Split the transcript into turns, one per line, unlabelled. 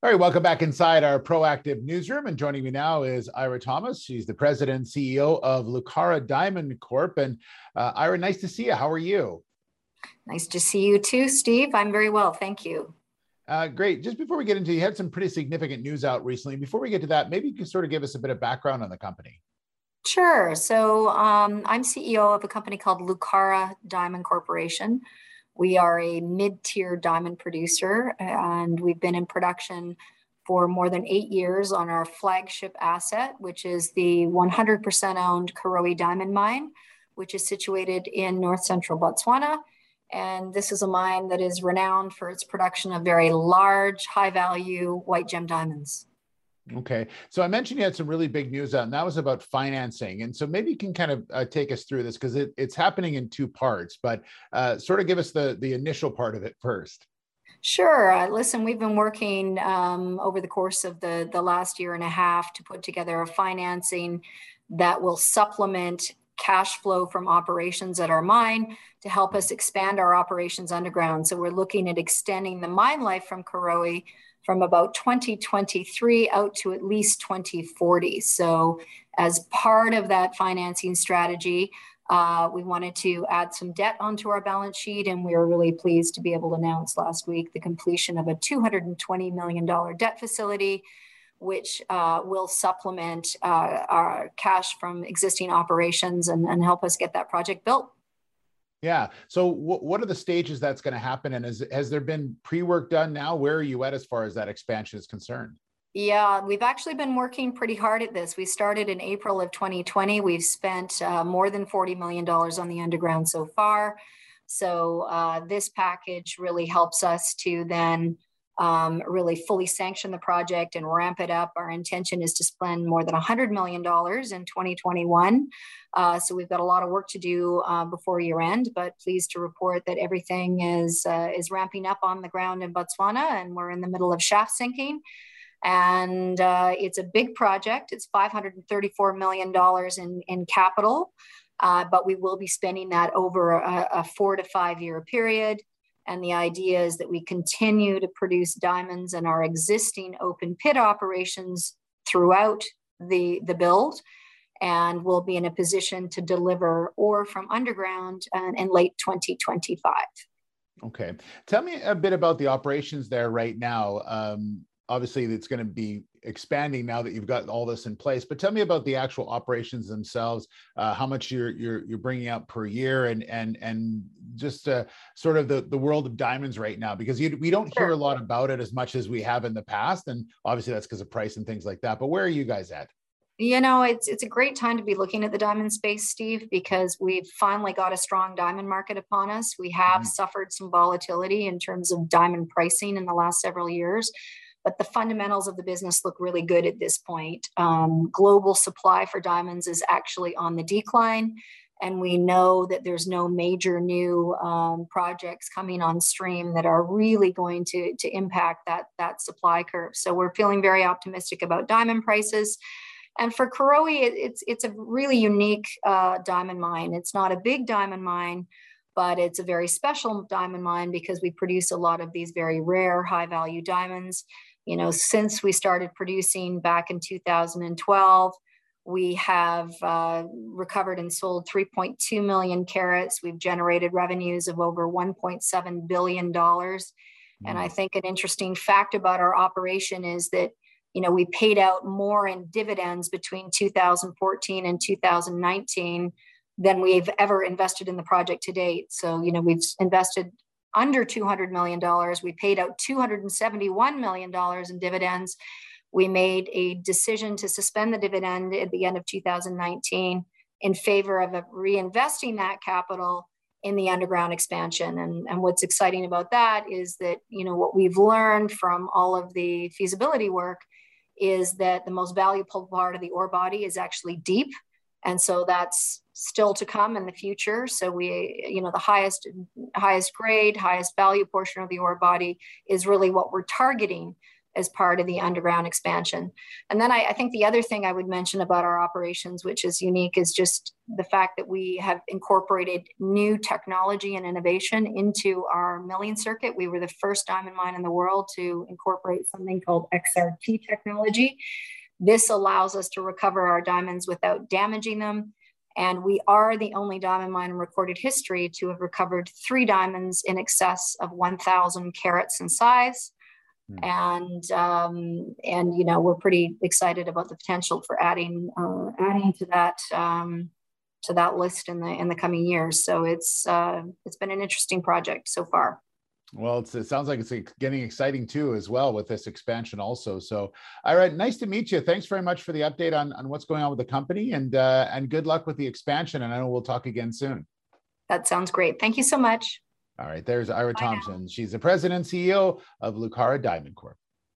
All right, welcome back inside our proactive newsroom. And joining me now is Eira Thomas. She's the president and CEO of Lucara Diamond Corp. And Eira, nice to see you. How are you?
Nice to see you too, Steve. I'm very well. Thank you.
Great. Just before we get into, you had some pretty significant news out recently. Before we get to that, maybe you can sort of give us a bit of background on the company.
Sure. So I'm CEO of a company called Lucara Diamond Corporation. We are a mid-tier diamond producer, and we've been in production for more than 8 years on our flagship asset, which is the 100% owned Karowe Diamond Mine, which is situated in north central Botswana. And this is a mine that is renowned for its production of very large, high-value white gem diamonds.
Okay. So I mentioned you had some really big news out, and that was about financing. And so maybe you can kind of take us through this because it's happening in two parts, but sort of give us the initial part of it first.
Sure. Listen, we've been working over the course of the last year and a half to put together a financing that will supplement cash flow from operations at our mine to help us expand our operations underground. So we're looking at extending the mine life from Karowe from about 2023 out to at least 2040. So as part of that financing strategy, we wanted to add some debt onto our balance sheet, and we were really pleased to be able to announce last week the completion of a $220 million debt facility, which will supplement our cash from existing operations and help us get that project built.
Yeah. So what are the stages that's going to happen? And has there been pre-work done now? Where are you at as far as that expansion is concerned?
Yeah, we've actually been working pretty hard at this. We started in April of 2020. We've spent more than $40 million on the underground so far. So this package really helps us to then really fully sanction the project and ramp it up. Our intention is to spend more than $100 million in 2021. So we've got a lot of work to do before year end, but pleased to report that everything is ramping up on the ground in Botswana, and we're in the middle of shaft sinking. And it's a big project. It's $534 million in capital, but we will be spending that over a 4 to 5 year period. And the idea is that we continue to produce diamonds in our existing open pit operations throughout the build, and we'll be in a position to deliver ore from underground in late 2025.
Okay. Tell me a bit about the operations there right now. Obviously, it's going to be expanding now that you've got all this in place. But tell me about the actual operations themselves. How much you're bringing out per year, and just sort of the world of diamonds right now, because we don't hear a lot about it as much as we have in the past, and obviously that's because of price and things like that. But where are you guys at?
You know, it's a great time to be looking at the diamond space, Steve, because we've finally got a strong diamond market upon us. We have suffered some volatility in terms of diamond pricing in the last several years, but the fundamentals of the business look really good at this point. Global supply for diamonds is actually on the decline, and we know that there's no major new projects coming on stream that are really going to impact that supply curve. So we're feeling very optimistic about diamond prices. And for Karowe, it's a really unique diamond mine. It's not a big diamond mine, but it's a very special diamond mine because we produce a lot of these very rare, high-value diamonds. You know, since we started producing back in 2012, we have recovered and sold 3.2 million carats. We've generated revenues of over $1.7 billion. And I think an interesting fact about our operation is that, you know, we paid out more in dividends between 2014 and 2019 than we've ever invested in the project to date. So, you know, we've invested under $200 million. We paid out $271 million in dividends. We made a decision to suspend the dividend at the end of 2019 in favor of reinvesting that capital in the underground expansion. And what's exciting about that is that, you know, what we've learned from all of the feasibility work is that the most valuable part of the ore body is actually deep. And so that's still to come in the future. So we, you know, the highest grade, highest value portion of the ore body is really what we're targeting as part of the underground expansion. And then I think the other thing I would mention about our operations, which is unique, is just the fact that we have incorporated new technology and innovation into our milling circuit. We were the first diamond mine in the world to incorporate something called XRT technology. This allows us to recover our diamonds without damaging them. And we are the only diamond mine in recorded history to have recovered 3 diamonds in excess of 1,000 carats in size. And you know, we're pretty excited about the potential for adding to that list in the coming years. So it's been an interesting project so far.
Well, it sounds like it's getting exciting too, as well, with this expansion also. So, all right, nice to meet you. Thanks very much for the update on what's going on with the company, and good luck with the expansion. And I know we'll talk again soon.
That sounds great. Thank you so much.
All right, there's Eira Thompson. She's the president and CEO of Lucara Diamond Corp.